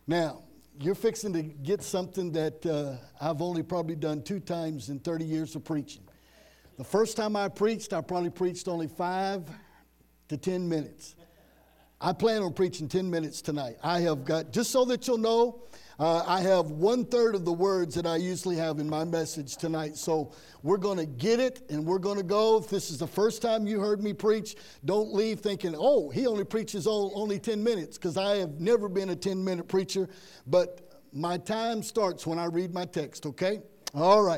Now, you're fixing to get something that I've only probably done 2 times in 30 years of preaching. The first time I probably preached only 5 to 10 minutes. I plan on preaching 10 minutes tonight. I have got, just so that you'll know, I have 1/3 of the words that I usually have in my message tonight. So we're going to get it and we're going to go. If this is the first time you heard me preach, don't leave thinking, oh, he only preaches only 10 minutes, because I have never been a 10-minute preacher. But my time starts when I read my text, okay? All right.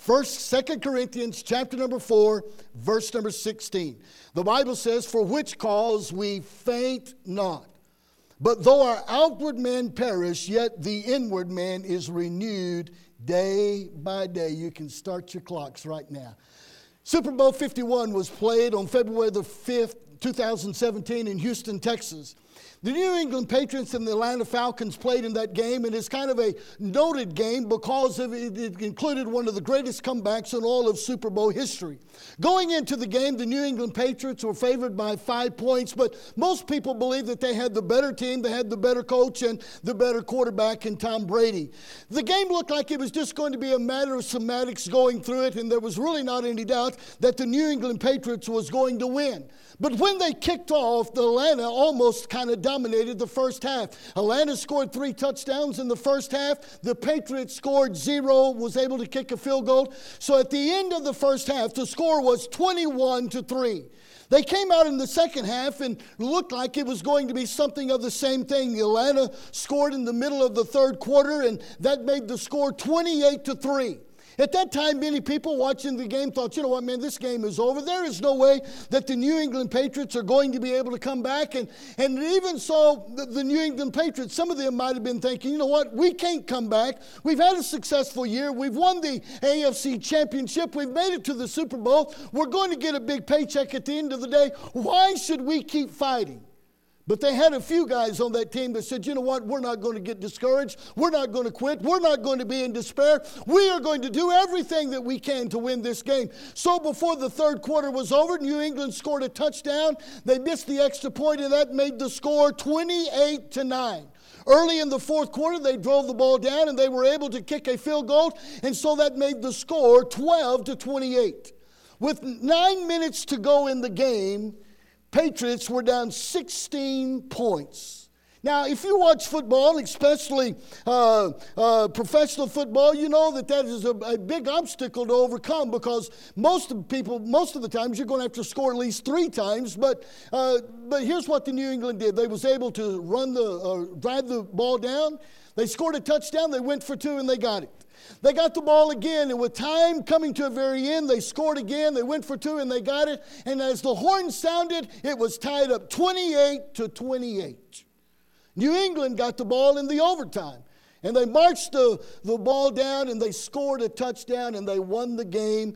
2 Corinthians chapter number 4, verse number 16. The Bible says, for which cause we faint not. But though our outward man perish, yet the inward man is renewed day by day. You can start your clocks right now. Super Bowl 51 was played on February the 5th, 2017 in Houston, Texas. The New England Patriots and the Atlanta Falcons played in that game, and it's kind of a noted game because it included one of the greatest comebacks in all of Super Bowl history. Going into the game, the New England Patriots were favored by 5 points, but most people believe that they had the better team, they had the better coach, and the better quarterback in Tom Brady. The game looked like it was just going to be a matter of semantics going through it, and there was really not any doubt that the New England Patriots was going to win. But when they kicked off, the Atlanta almost kind of dominated the first half. Atlanta scored 3 touchdowns in the first half. The Patriots scored 0, was able to kick a field goal. So at the end of the first half, the score was 21-3. They came out in the second half and looked like it was going to be something of the same thing. Atlanta scored in the middle of the third quarter, and that made the score 28-3. At that time, many people watching the game thought, you know what, man, this game is over. There is no way that the New England Patriots are going to be able to come back. And even so, the New England Patriots, some of them might have been thinking, you know what, we can't come back. We've had a successful year. We've won the AFC Championship. We've made it to the Super Bowl. We're going to get a big paycheck at the end of the day. Why should we keep fighting? But they had a few guys on that team that said, you know what, we're not going to get discouraged. We're not going to quit. We're not going to be in despair. We are going to do everything that we can to win this game. So before the third quarter was over, New England scored a touchdown. They missed the extra point, and that made the score 28-9. Early in the fourth quarter, they drove the ball down, and they were able to kick a field goal, and so that made the score 12-28. With 9 minutes to go in the game, Patriots were down 16 points. Now, if you watch football, especially professional football, you know that is a big obstacle to overcome, because most of the times, you're going to have to score at least 3 times. But here's what the New England did. They was able to drive the ball down. They scored a touchdown. They went for 2, and they got it. They got the ball again, and with time coming to a very end, they scored again. They went for 2, and they got it. And as the horn sounded, it was tied up 28-28. New England got the ball in the overtime, and they marched the ball down, and they scored a touchdown, and they won the game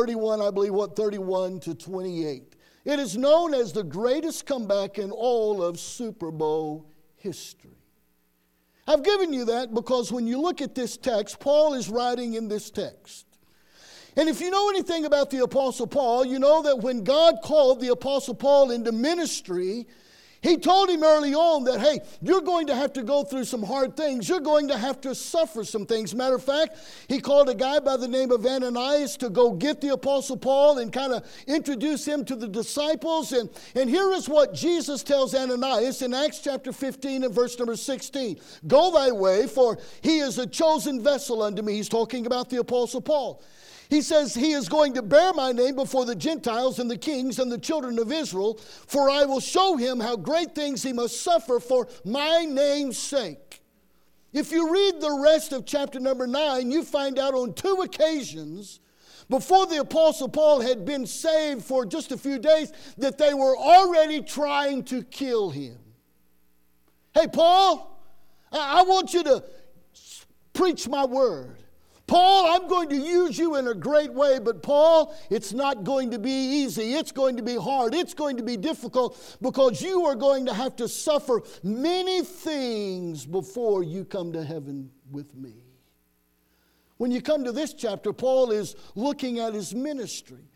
31-28. It is known as the greatest comeback in all of Super Bowl history. I've given you that because when you look at this text, Paul is writing in this text. And if you know anything about the Apostle Paul, you know that when God called the Apostle Paul into ministry, he told him early on that, hey, you're going to have to go through some hard things. You're going to have to suffer some things. Matter of fact, he called a guy by the name of Ananias to go get the Apostle Paul and kind of introduce him to the disciples. And here is what Jesus tells Ananias in Acts chapter 15 and verse number 16. Go thy way, for he is a chosen vessel unto me. He's talking about the Apostle Paul. He says, he is going to bear my name before the Gentiles and the kings and the children of Israel, for I will show him how great things he must suffer for my name's sake. If you read the rest of chapter number 9, you find out on 2 occasions, before the Apostle Paul had been saved for just a few days, that they were already trying to kill him. Hey, Paul, I want you to preach my word. Paul, I'm going to use you in a great way, but Paul, it's not going to be easy. It's going to be hard. It's going to be difficult, because you are going to have to suffer many things before you come to heaven with me. When you come to this chapter, Paul is looking at his ministry.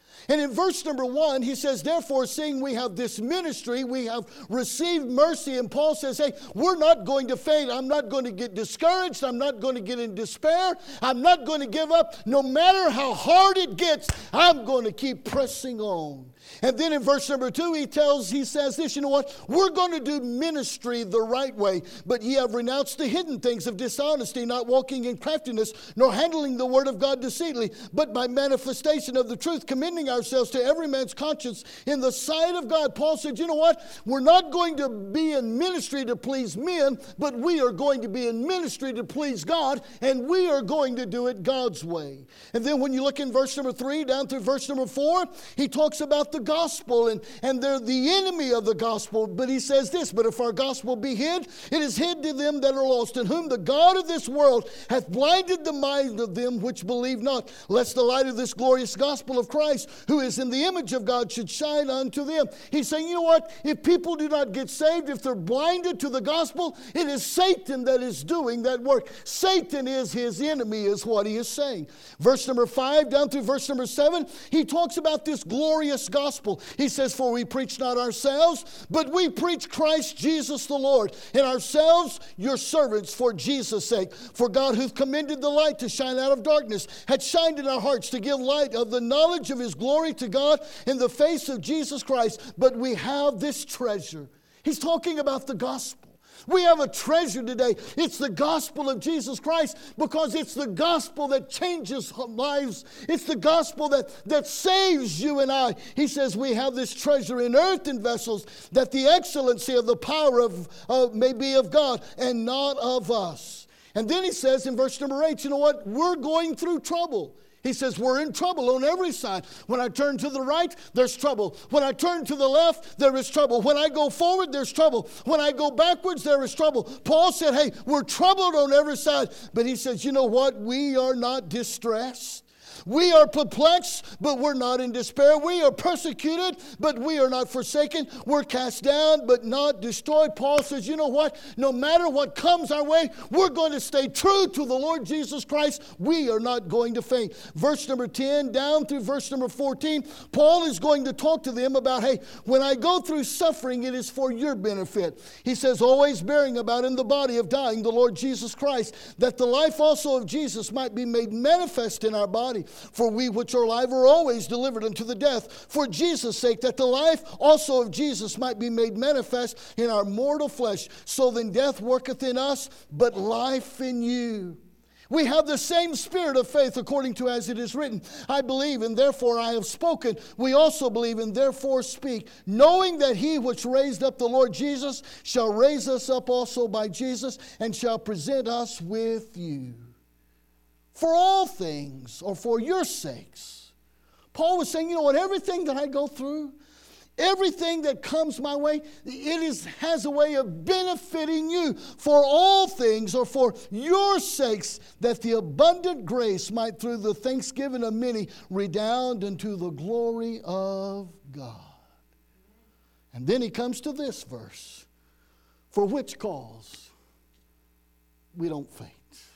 And in verse number 1, he says, therefore, seeing we have this ministry, we have received mercy. And Paul says, hey, we're not going to faint. I'm not going to get discouraged. I'm not going to get in despair. I'm not going to give up. No matter how hard it gets, I'm going to keep pressing on. And then in verse number 2, he says this, you know what? We're going to do ministry the right way. But ye have renounced the hidden things of dishonesty, not walking in craftiness, nor handling the word of God deceitfully, but by manifestation of the truth, commending ourselves to every man's conscience in the sight of God. Paul said, you know what? We're not going to be in ministry to please men, but we are going to be in ministry to please God, and we are going to do it God's way. And then when you look in verse number 3 down through verse number 4, he talks about the gospel, and they're the enemy of the gospel. But he says this, but if our gospel be hid, it is hid to them that are lost, in whom the God of this world hath blinded the mind of them which believe not, lest the light of this glorious gospel of Christ, who is in the image of God, should shine unto them. He's saying, you know what? If people do not get saved, if they're blinded to the gospel, it is Satan that is doing that work. Satan is his enemy, is what he is saying. Verse number 5 down through verse number 7, he talks about this glorious gospel. He says, for we preach not ourselves, but we preach Christ Jesus the Lord, and ourselves your servants for Jesus' sake. For God, who commended the light to shine out of darkness, had shined in our hearts to give light of the knowledge of his glory to God in the face of Jesus Christ. But we have this treasure. He's talking about the gospel. We have a treasure today. It's the gospel of Jesus Christ, because it's the gospel that changes lives. It's the gospel that saves you and I. He says we have this treasure in earthen vessels, that the excellency of the power of may be of God and not of us. And then he says in verse number 8, you know what? We're going through trouble. He says we're in trouble on every side. When I turn to the right, there's trouble. When I turn to the left, there is trouble. When I go forward, there's trouble. When I go backwards, there is trouble. Paul said, hey, we're troubled on every side. But he says, you know what? We are not distressed. We are perplexed, but we're not in despair. We are persecuted, but we are not forsaken. We're cast down, but not destroyed. Paul says, you know what? No matter what comes our way, we're going to stay true to the Lord Jesus Christ. We are not going to faint. Verse number 10 down through verse number 14, Paul is going to talk to them about, hey, when I go through suffering, it is for your benefit. He says, always bearing about in the body of dying the Lord Jesus Christ, that the life also of Jesus might be made manifest in our body. For we which are alive are always delivered unto the death for Jesus' sake, that the life also of Jesus might be made manifest in our mortal flesh. So then death worketh in us, but life in you. We have the same spirit of faith, according to as it is written, I believe, and therefore I have spoken. We also believe, and therefore speak, knowing that he which raised up the Lord Jesus shall raise us up also by Jesus, and shall present us with you. For all things, or for your sakes. Paul was saying, you know what, everything that I go through, everything that comes my way, has a way of benefiting you. For all things, or for your sakes, that the abundant grace might through the thanksgiving of many redound unto the glory of God. And then he comes to this verse. For which cause we don't faint.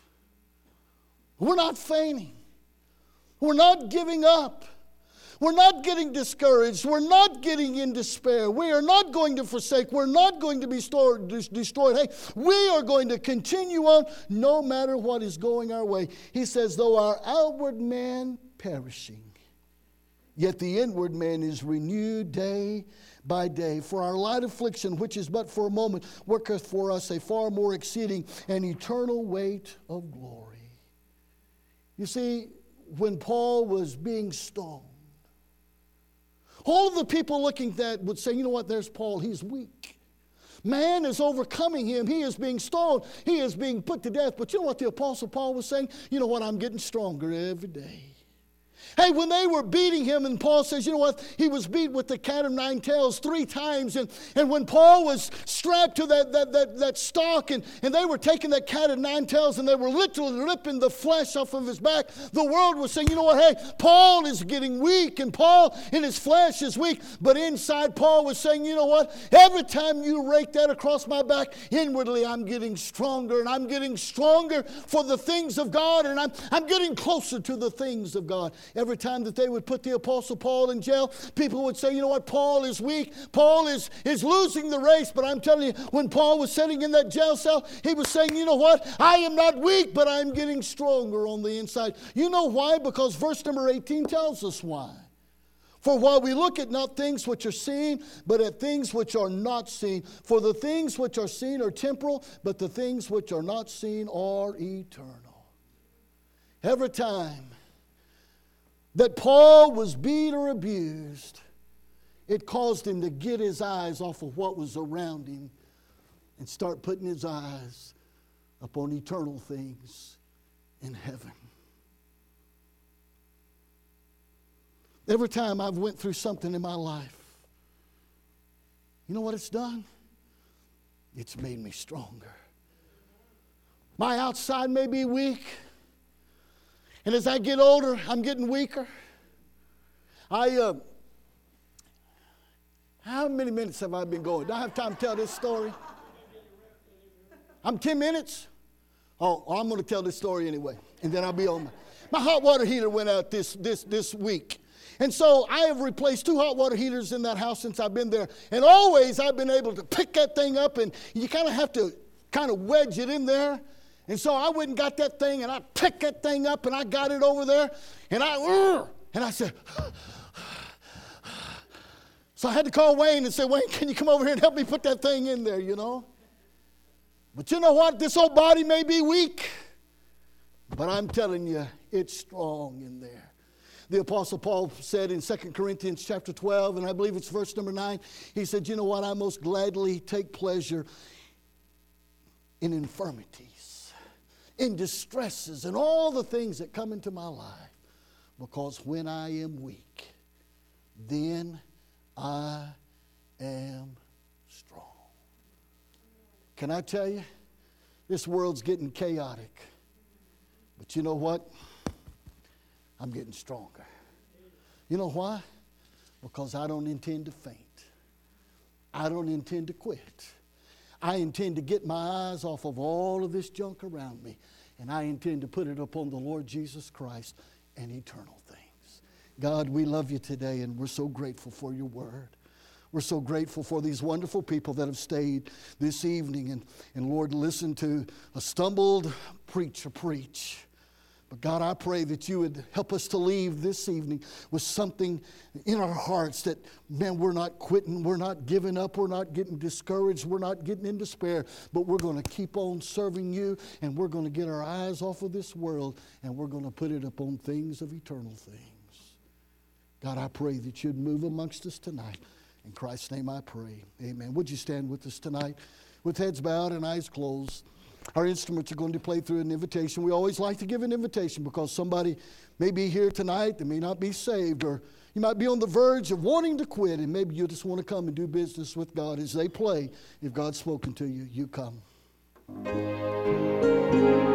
We're not fainting. We're not giving up. We're not getting discouraged. We're not getting in despair. We are not going to forsake. We're not going to be destroyed. Hey, we are going to continue on no matter what is going our way. He says, though our outward man perishing, yet the inward man is renewed day by day. For our light affliction, which is but for a moment, worketh for us a far more exceeding and eternal weight of glory. You see, when Paul was being stoned, all of the people looking at that would say, you know what, there's Paul, he's weak. Man is overcoming him. He is being stoned. He is being put to death. But you know what the Apostle Paul was saying? You know what, I'm getting stronger every day. Hey, when they were beating him, and Paul says, you know what? He was beat with the cat of nine tails 3 times. And when Paul was strapped to that stock, and they were taking that cat of 9 tails, and they were literally ripping the flesh off of his back, the world was saying, you know what? Hey, Paul is getting weak, and Paul in his flesh is weak. But inside, Paul was saying, you know what? Every time you rake that across my back, inwardly I'm getting stronger, and I'm getting stronger for the things of God, and I'm getting closer to the things of God. every time that they would put the Apostle Paul in jail, people would say, you know what, Paul is weak. Paul is losing the race. But I'm telling you, when Paul was sitting in that jail cell, he was saying, you know what, I am not weak, but I'm getting stronger on the inside. You know why? Because verse number 18 tells us why. For while we look at not things which are seen, but at things which are not seen. For the things which are seen are temporal, but the things which are not seen are eternal. Every time that Paul was beat or abused, it caused him to get his eyes off of what was around him and start putting his eyes upon eternal things in heaven. Every time I've went through something in my life, you know what it's done? It's made me stronger. My outside may be weak, and as I get older, I'm getting weaker. How many minutes have I been going? Do I have time to tell this story? I'm 10 minutes? Oh, I'm going to tell this story anyway, and then I'll be on. My hot water heater went out this week. And so I have replaced 2 hot water heaters in that house since I've been there. And always I've been able to pick that thing up, and you kind of have to wedge it in there. And so I went and got that thing, and I picked that thing up, and I got it over there. And I said, so I had to call Wayne and say, Wayne, can you come over here and help me put that thing in there, you know? But you know what? This old body may be weak, but I'm telling you, it's strong in there. The Apostle Paul said in 2 Corinthians chapter 12, and I believe it's verse number 9, he said, you know what, I most gladly take pleasure in infirmities, in distresses, and all the things that come into my life, because when I am weak, then I am strong. Can I tell you, this world's getting chaotic, but you know what? I'm getting stronger. You know why? Because I don't intend to faint. I don't intend to quit. I intend to get my eyes off of all of this junk around me, and I intend to put it upon the Lord Jesus Christ and eternal things. God, we love you today, and we're so grateful for your word. We're so grateful for these wonderful people that have stayed this evening and Lord, listened to a stumbled preacher preach. But God, I pray that you would help us to leave this evening with something in our hearts that, man, we're not quitting, we're not giving up, we're not getting discouraged, we're not getting in despair, but we're going to keep on serving you, and we're going to get our eyes off of this world, and we're going to put it upon things of eternal things. God, I pray that you'd move amongst us tonight. In Christ's name I pray. Amen. Would you stand with us tonight with heads bowed and eyes closed? Our instruments are going to play through an invitation. We always like to give an invitation because somebody may be here tonight that may not be saved, or you might be on the verge of wanting to quit, and maybe you just want to come and do business with God. As they play, if God's spoken to you, you come.